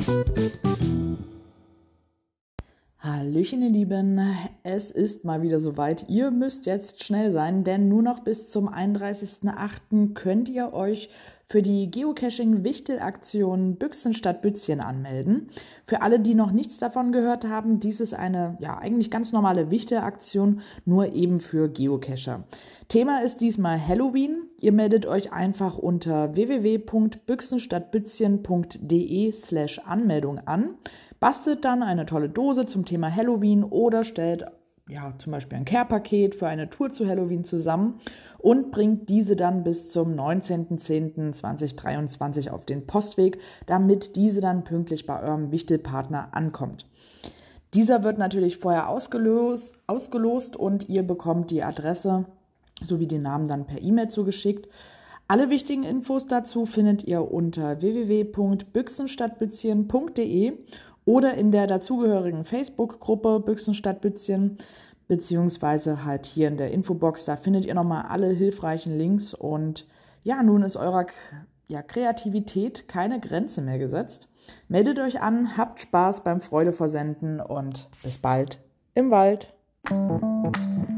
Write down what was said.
Hallöchen, ihr Lieben, es ist mal wieder soweit. Ihr müsst jetzt schnell sein, denn nur noch bis zum 31.08. könnt ihr euch für die Geocaching-Wichtel-Aktion Büchsen statt Bützchen anmelden. Für alle, die noch nichts davon gehört haben, dies ist eine eigentlich ganz normale Wichtel-Aktion, nur eben für Geocacher. Thema ist diesmal Halloween. Ihr meldet euch einfach unter www.büchsenstadtbützchen.de/Anmeldung an. Bastelt dann eine tolle Dose zum Thema Halloween oder stellt zum Beispiel ein Care-Paket für eine Tour zu Halloween zusammen und bringt diese dann bis zum 19.10.2023 auf den Postweg, damit diese dann pünktlich bei eurem Wichtelpartner ankommt. Dieser wird natürlich vorher ausgelost und ihr bekommt die Adresse sowie den Namen dann per E-Mail zugeschickt. Alle wichtigen Infos dazu findet ihr unter www.büchsenstadtbützchen.de oder in der dazugehörigen Facebook-Gruppe Büchsen statt Bützchen, beziehungsweise halt hier in der Infobox, da findet ihr nochmal alle hilfreichen Links und nun ist eurer Kreativität keine Grenze mehr gesetzt. Meldet euch an, habt Spaß beim Freude versenden und bis bald im Wald.